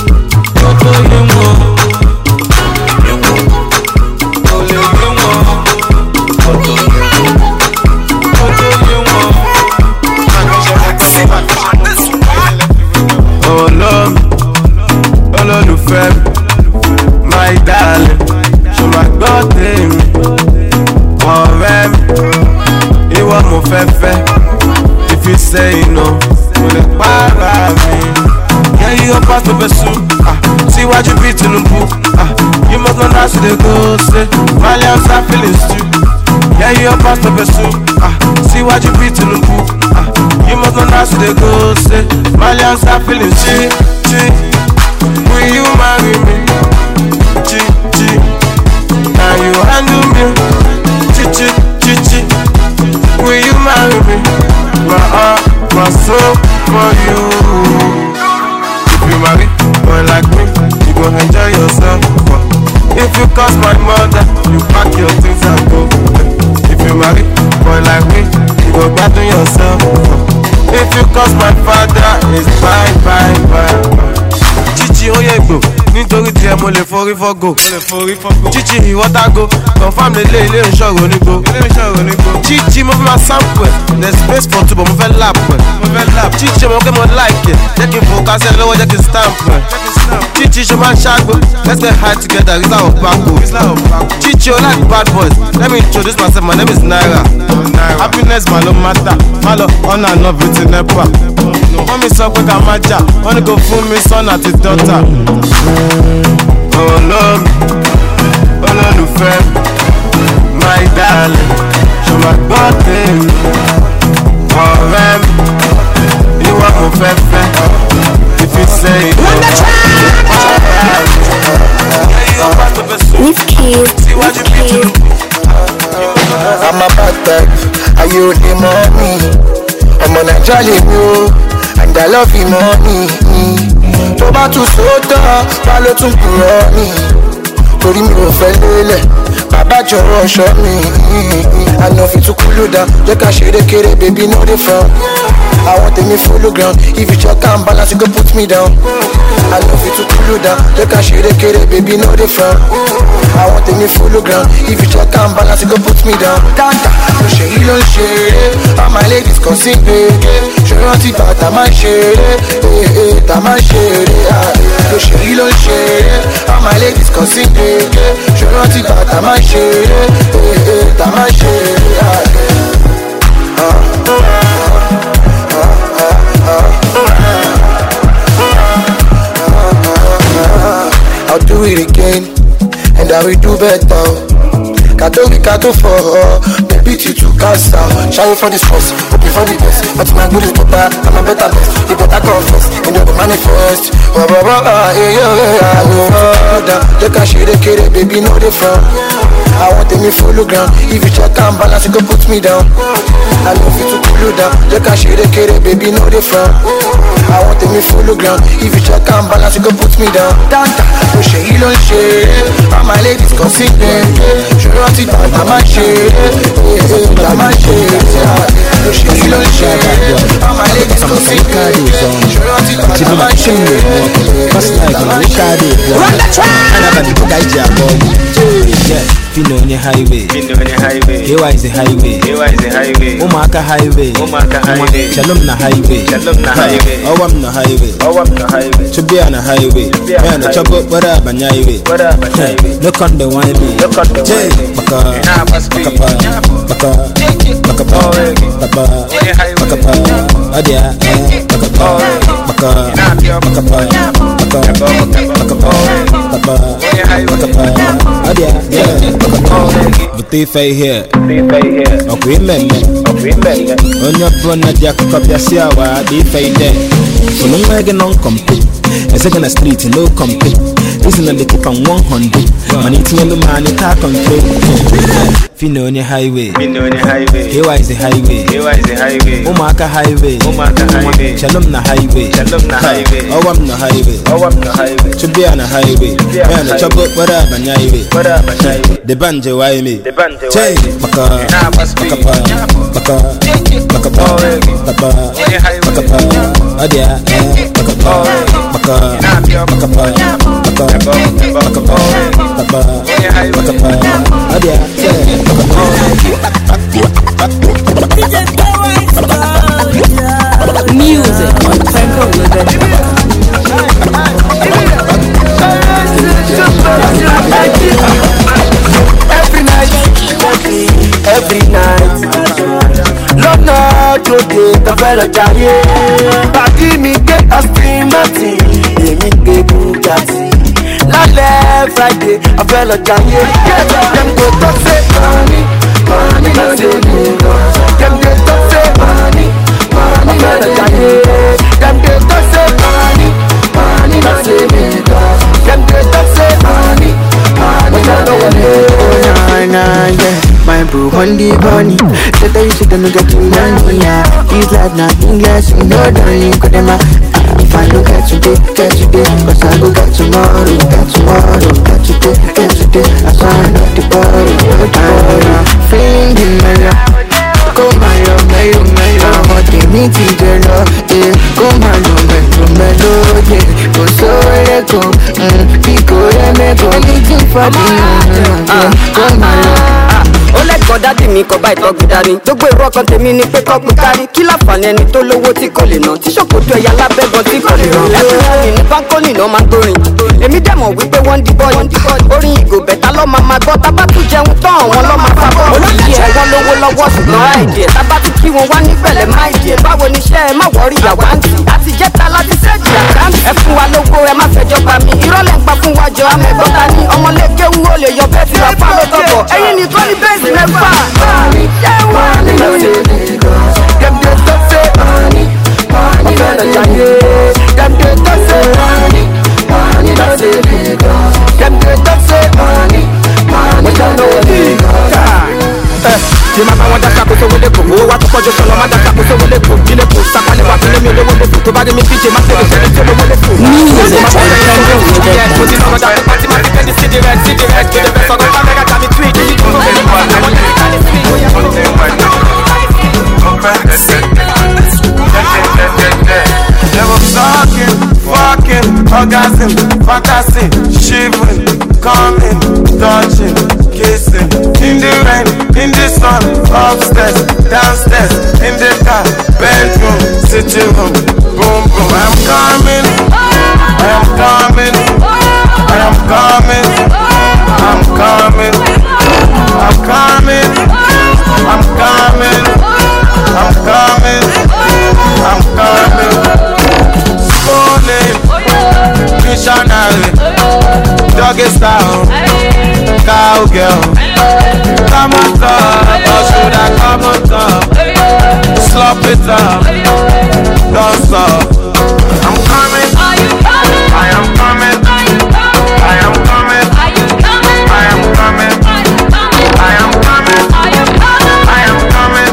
Olólùfẹ́ mi, my darling, ṣo ma gbọ́ tèmi, ọ̀rẹ́ mi, ìwọ mo fẹ́ fẹ́, if you say no, mo lè para mi. Yeah, you pass the best síwájú bí Tinubu, you must know how to dey go say, Malians are feeling stew. Yeah, you pass the best síwájú bí Tinubu, you must know how to dey go say, Malians are feeling stew. Will you marry me? Chi. Can you handle me? Chi. Will you marry me? My heart, my soul for you. If you marry, boy like me, you gon' enjoy yourself. If you cause my mother, you pack your things and go. If you marry, boy like me, you gon' battle yourself. If you cause my father, is fine, fine, fine. Chichi oyegbo, nítorí tí ẹ mo lè forí fọ́gò. Chichi ìwọ́tàgò, confam lélẹ̀ ilé ìṣòro onígbò. Chichi mo fi máa sample ẹ̀, there's space for two but mo fẹ́ lap ẹ̀. Chichi mo kẹ́ mo like ẹ̀, jẹ́ kí n fò kásẹ̀ lọ́wọ́ jẹ́ kí n stamp ẹ̀. Chichi ṣe máa ń ṣàgbó, let's get high together, it's our bango. Chichi o like bad boys, let me introduce myself, my name is Naira. Happiness ma lo matter, ma lọ ọ̀nà àná bíi ti nepa. Wọ́n mi sọ pé ká má jà, wọ́n ní kò fún mi son àti daughter. Olólùfẹ́ my darling, ṣọlá gbọ́ tèmi. Ọ̀rẹ́ mi, ìwọ kò fẹ́ fẹ́, if you say it. I'm a bad bag, are you the mommy? I'm on a jolly move, and I love you money. Tó bá tún sódà, bá ló tún kúrò ní. Torí mi ò fẹ́ lélẹ̀, bàbá jọ̀wọ́ ṣọ́ mi. Àná fi tún kúlù dá, jẹ́ ká ṣeré kéré, baby no dey frown. I want me follow ground, if you check and balance, you go put me down. I love you to cool down, jẹ́ ká ṣeré kéré, baby no dey frown. I want me follow ground, if you check and balance, you go put me down. Danta, ló ṣe yí ló ń ṣeré, all my ladies kan sí gbèké. Ṣé rántí gbà tá máa ń ṣeré, tá máa ń ṣeré. Ló ṣe yí ló ń ṣeré, all my ladies kan sí gbèké. Ṣé rántí gbà tá máa ń ṣeré, tá máa ń ṣeré. I'll do it again, and I will do better. Kato for baby to cast out. Shine for this force, hoping for the best. But my good is better, I'm a better best. You better confess, and you're the manifest. They can share the kid, baby, no different. I want me follow ground, if you check and balance, you can put me down. I love you to cool down, they can share the kid, baby, no different. I want me follow ground, if you check and balance, you can put me down. Danta, no share, you don't share. All my ladies can sing them. She runs it down, I'm a share. I'm a share. No share, you don't share. All my ladies can sing them. She runs it down, I'm a share. Run the track! Fino on your highway. Here is the highway. Omaka highway. Shalom na highway. Oh, I'm na highway. To be on a highway. Man, a chop up, what up, and highway. Look on the wine. Jay, Baka, Adia, Vute fai here, okay, men. On your brother, Jack Capiasia, they fai there. For no wagon on complete. A second street, no complete. Isn't the keep on 100. Money to the man, it can't control. Fino on your highway. Here is the highway. Omaka highway. Shalom na highway. Oh, I'm na highway. To be on a highway. Man, a chop up, what up, and highway. The banjo, why me? Chay, Baka, Adia, music on Franco every night. Love not to get the fella jayé. Party me get a stream party, èmi gbé Bugatti. Lálẹ́ Friday, a fella jayé. Dem go talk say money no dey me. Dem dey talk say money a fella jayé. Dem dey talk say money no dey me. Dem dey talk say money no dey me. My bro on the bunny. They tell you she don't get too money, yeah. This life not English, you know darling. Cause them if I don't get today, cause I go get tomorrow. Get today, I sign up the body. Feeling in my life. Go my love, I'm what they need to do, yeah. Go my love, go. Anything for the ó lẹ́kọ̀ọ́ dádì mi kọ́ bá ìtọ́jú dání gbogbo èrò ọkàn tèmi ni pé kọ́ pín kárí kí láǹfààní ẹni tó lówó tí kò lè ná tí ṣòkòtò ẹ̀yà lábẹ́bọ̀ tí kò lè rán ẹ̀fọ́ mi ní báńkólì náà máa ń gbórin èmi dẹ̀ mọ̀ wípé wọ́n ń di bọ́ọ̀lì orin ìgò bẹ̀tà lọ́ máa gbọ́ tábà tún jẹun tán àwọn lọ́ máa fa bọ́ olóṣìṣẹ́ wọn lówó lọ́wọ́ ṣùgbọ́n àìdí ẹ̀ tábà tún kí wọn wá nípẹ̀lẹ́ má ìdí ẹ̀ báwo ni iṣẹ́ ẹ má wọ́rí ìyàwó àǹtí àti jẹ́ta láti sẹ́ẹ̀dì àkáǹtì ẹ fún wa lógo ẹ má fẹjọ́ pa mí ìrọ̀lẹ́ ń pa fún wa jọ amẹ́gbọ́ta ní ọmọlẹ́kẹ́wù ó lè yọ bẹ́ẹ̀ fi rà pa lọ́tọ̀bọ̀ ẹ̀yin nìkan ní bẹ́ẹ̀sì mẹ́fà. Them they talk say money, money gonna change. Them they talk say money, money that's illegal. Them they talk say money, money don't know illegal. Tí ma bá wọn dá sako sówó lẹ́kọ̀ọ́, owó wa tó pọ̀jù sọ̀rọ̀ má dá sako sówó lẹ́kọ̀ọ́. Bí lẹ́kọ̀ọ́ sápálẹ̀ wà fún mi olówó lẹ́kọ̀ọ́. Tó bá dé mi díje má tẹ̀lé sẹ́ni tí olówó lẹ́kọ̀ọ́. Mo ti lọ́wọ́ dá pípa tí ma ti tẹ́lẹ̀ sí direct. Tó lè fẹ́ sọ̀rọ̀ bá mẹ́ra tàbí tweet. They were talking, fucking, orgasm, fantasy, shivering, coming, touching, kissing. In the rain, in the sun, upstairs, downstairs, in the car, bedroom, sitting room, boom boom. I'm coming, I am coming, I am coming, I'm coming, I'm coming, I'm coming, I'm coming, I'm coming. Schooling, missionary, doggy style, cowgirl. Come on top, or should I come on top? Slop it up, don't stop. I'm coming, I am coming, I am coming, I am coming, I am coming, I am coming, I am coming,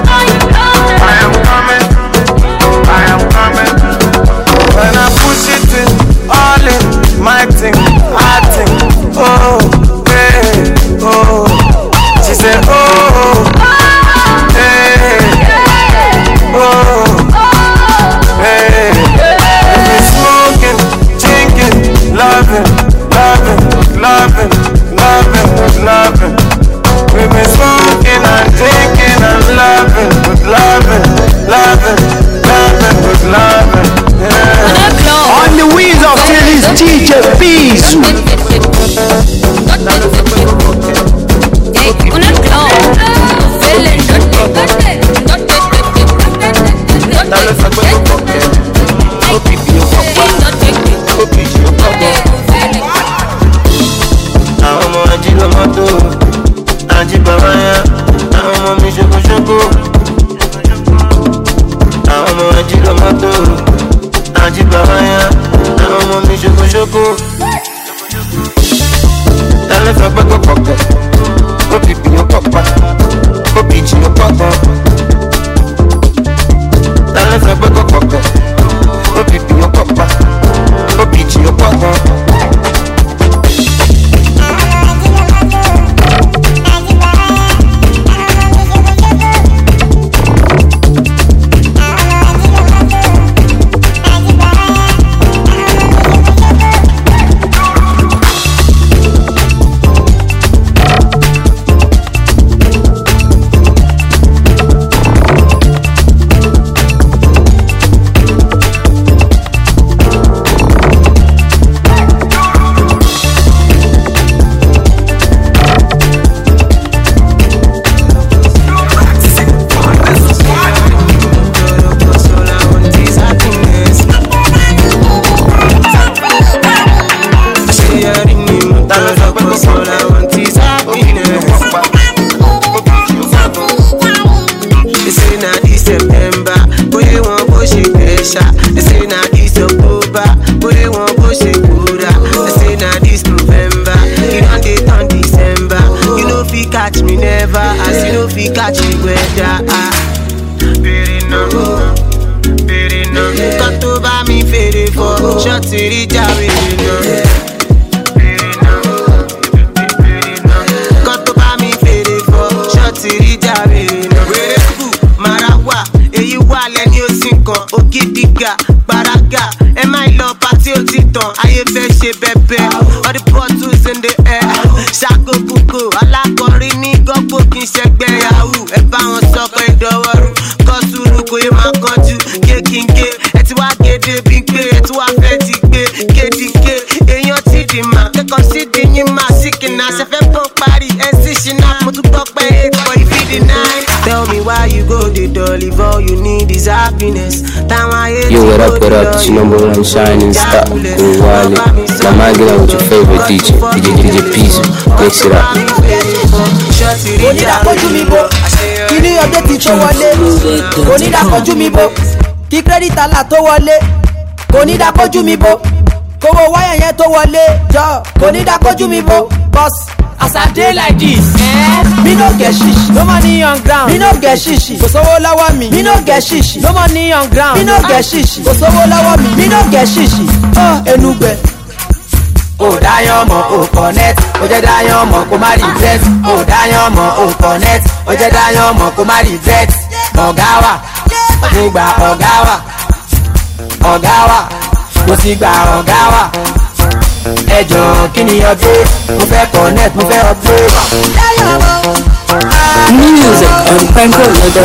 I am coming. When I push it in, all in, my thing, I think, oh, hey, oh. She said, oh, hey, oh, hey. We smoking, drinking, loving, loving, loving, loving, loving. We've been smoking and drinking and loving, loving, loving, loving, loving. Yeah. On the wheels of till is DJ Peace. Àwọn ọmọ ajílọ́mọ́tò, ajíbàmáyà, àwọn ọmọ mi ṣokoṣoko. Àwọn ọmọ ajílọ́mọ́tò, ajíbàmáyà, àwọn ọmọ mi ṣokoṣoko. Tálẹ́ sọ pé kò pọ̀pọ̀, kó pìpì ó pọ̀pá, kó pìjì ó pọ̀pọ̀. Tálẹ́ sọ pé kò pọ̀pọ̀, kó pìpì ó pọ̀pá, kó pìjì ó pọ̀pọ̀. Catch me never, as you know, if you catch me weather. Got to buy me fade for short to reach away. Got to buy me fade for short to reach away. Marawa, you wall and you sink on Ogidiga, Baraga, and my love party o titan. I fẹ́ ṣe bẹ̀bẹ̀, all the bottles in the wọn sọ pé ìdọ̀wọ́rù kọ́ sùúrù kò yẹ máa kánjú kékinké ẹ ti wá gédé bí gbé ẹ ti wá fẹ́ ti gbé kédìké èèyàn ti dì mà kẹ́kọ̀ọ́ sí di yín máa sí kìnnà ṣẹfẹ́ pọ́n parí ẹ sì ṣìnà mo tún gbọ́ pé ètò ìfìdí náà. Tell me why you go the dolly, all you need is happiness. Yo, what up, it's your number one shining star, Kuwale. I'm hanging out with your favorite DJ Pizzo. Mix it up. Onídàkọ́jú mi bò, kí ní ọdẹ ti tó wọlé. Onídàkọ́jú mi bò, kí kírẹ́dìtà là tó wọlé. Onídàkọ́jú mi bò, kówó wáyà yẹn tó wọlé. Jọ, onídàkọ́jú mi bò, boss. As I dey like this, me no get shish, no money on ground. Me no get shish, kò sówó lọ́wọ́ mi. Me no get shish, no money on ground. Me no get shish, kò sówó lọ́wọ́ mi. Me no get shish, Enugbẹ. O dáyàn mọ̀ o connect, o jẹ́ dáyàn mọ̀ kó má regret. O dáyàn mọ̀ o connect, o jẹ́ dáyàn mọ̀ kó má regret. Ọ̀gá wa, mo gba ọ̀gá wa, ọ̀gá wa, mo sì gba ọ̀gá wa. Ẹjọ́ kí ni ọdún mo fẹ́ connect mo fẹ́ upgrade. Music on Franco Lodo.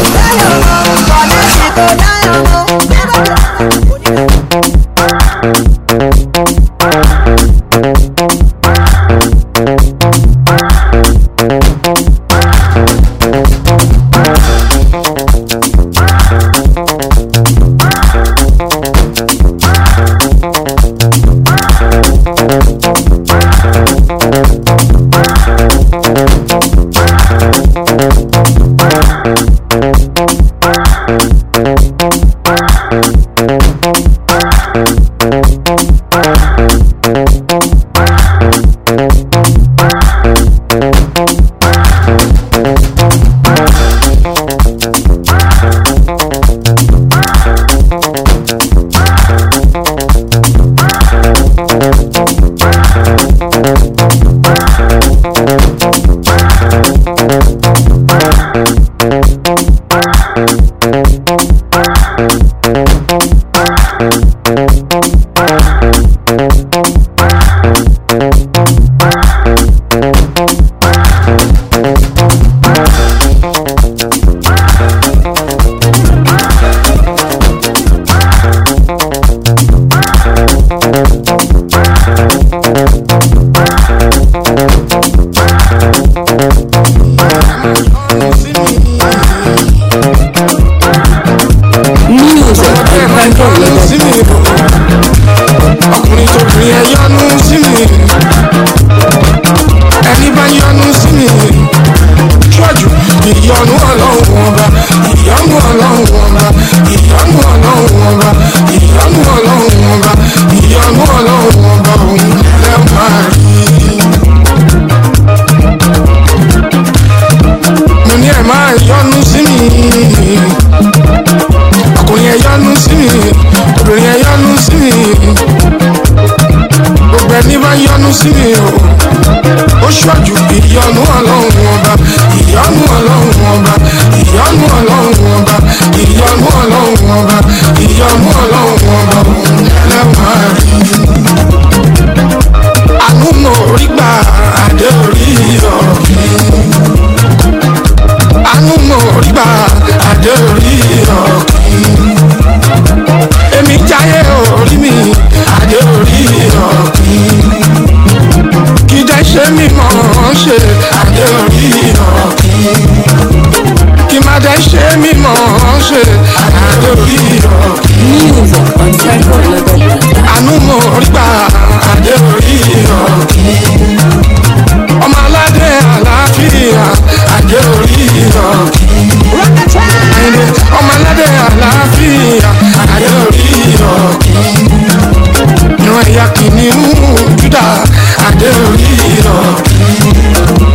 Juda, Adé orí ìrọ̀.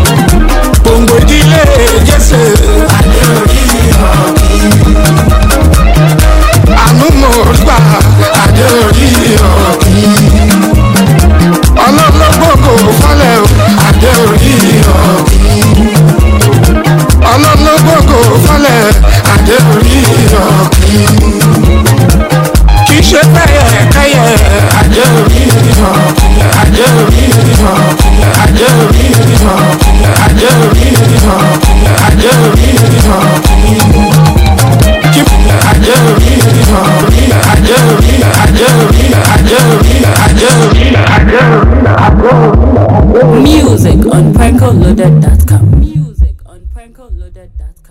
PrankoLoaded.com. Music on PrankoLoaded.com.